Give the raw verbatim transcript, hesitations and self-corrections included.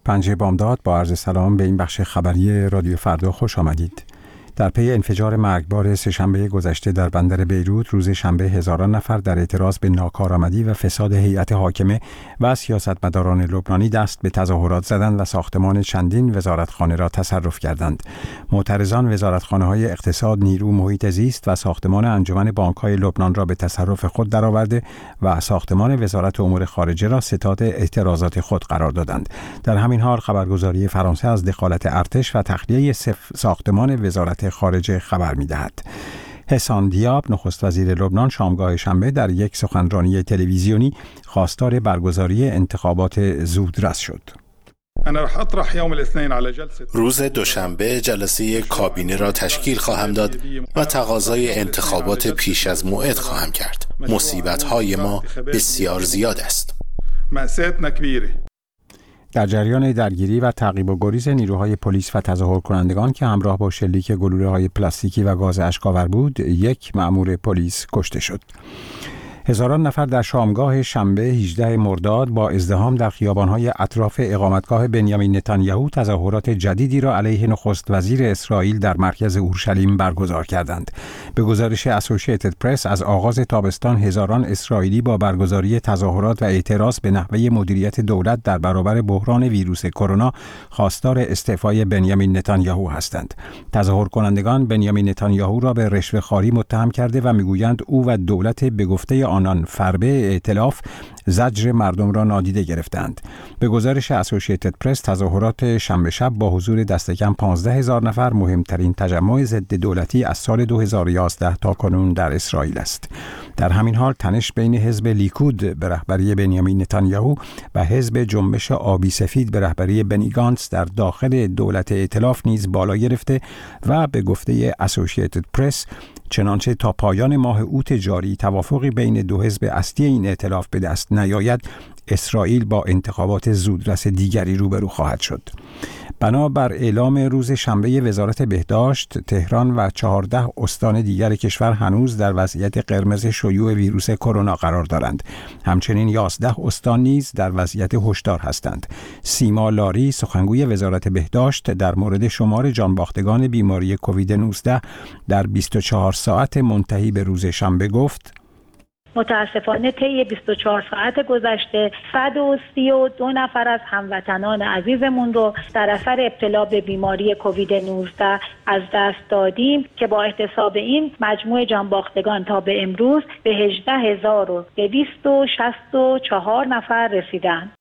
پنجه بامداد، با عرض سلام به این بخش خبری رادیو فردا خوش آمدید. در پی انفجار مرگبار سه‌شنبه گذشته در بندر بیروت، روز شنبه هزاران نفر در اعتراض به ناکارآمدی و فساد هیئت حاکمه و سیاستمداران لبنانی دست به تظاهرات زدند و ساختمان چندین وزارتخانه را تصرف کردند. معترضان وزارتخانه‌های اقتصاد، نیرو، محیط زیست و ساختمان انجمن بانک‌های لبنان را به تصرف خود درآورده و ساختمان وزارت امور خارجه را ستاد اعتراضات خود قرار دادند. در همین حال خبرگزاری فرانسه از دخالت ارتش و تخلیه ساختمان وزارت خارجه خبر می‌دهد. حسان دیاب، نخست وزیر لبنان، شامگاه شنبه در یک سخنرانی تلویزیونی خواستار برگزاری انتخابات زودرس شد. روز دوشنبه جلسه کابینه را تشکیل خواهم داد و تقاضای انتخابات پیش از موعد خواهم کرد. مصیبت‌های ما بسیار زیاد است. در جریان درگیری و تعقیب و گریز نیروهای پلیس و تظاهر کنندگان که همراه با شلیک گلوله‌های پلاستیکی و گاز اشک‌آور بود، یک مأمور پلیس کشته شد. هزاران نفر در شامگاه شنبه هجدهم مرداد با ازدحام در خیابان‌های اطراف اقامتگاه بنیامین نتانیاهو تظاهرات جدیدی را علیه نخست وزیر اسرائیل در مرکز اورشلیم برگزار کردند. به گزارش اسوسییتد پرس، از آغاز تابستان هزاران اسرائیلی با برگزاری تظاهرات و اعتراض به نحوه مدیریت دولت در برابر بحران ویروس کرونا خواستار استعفای بنیامین نتانیاهو هستند. تظاهر کنندگان بنیامین نتانیاهو را به رشوه‌خواری متهم کرده و میگویند او و دولت به گفته آنان فربه ائتلاف زجر مردم را نادیده گرفتند. به گزارش اسوسییتد پرس، تظاهرات شنبه شب با حضور دست کم پانزده هزار نفر مهمترین تجمع ضد دولتی از سال دو هزار و یازده تا کنون در اسرائیل است. در همین حال تنش بین حزب لیکود به رهبری بنیامین نتانیاهو و حزب جنبش آبی سفید به رهبری بنی گانتس در داخل دولت ائتلاف نیز بالا گرفته و به گفته اسوسییتد پرس، چنانچه تا پایان ماه اوت جاری توافقی بین دو حزب اصلی این ائتلاف به دست نیاید، اسرائیل با انتخابات زودرس دیگری روبرو خواهد شد. بنابر اعلام روز شنبه وزارت بهداشت، تهران و چهارده استان دیگر کشور هنوز در وضعیت قرمز شیوع ویروس کرونا قرار دارند. همچنین یازده استان نیز در وضعیت هشدار هستند. سیما لاری، سخنگوی وزارت بهداشت، در مورد شمار جانباختگان بیماری کووید نوزده در بیست و چهار ساعت منتهی به روز شنبه گفت: متاسفانه طی بیست و چهار ساعت گذشته صد و سی و دو نفر از هموطنان عزیزمون رو در اثر ابتلا به بیماری کووید نوزده از دست دادیم که با احتساب این مجموع جانباختگان تا به امروز به هجده هزار و دویست و شصت و چهار نفر رسیدند.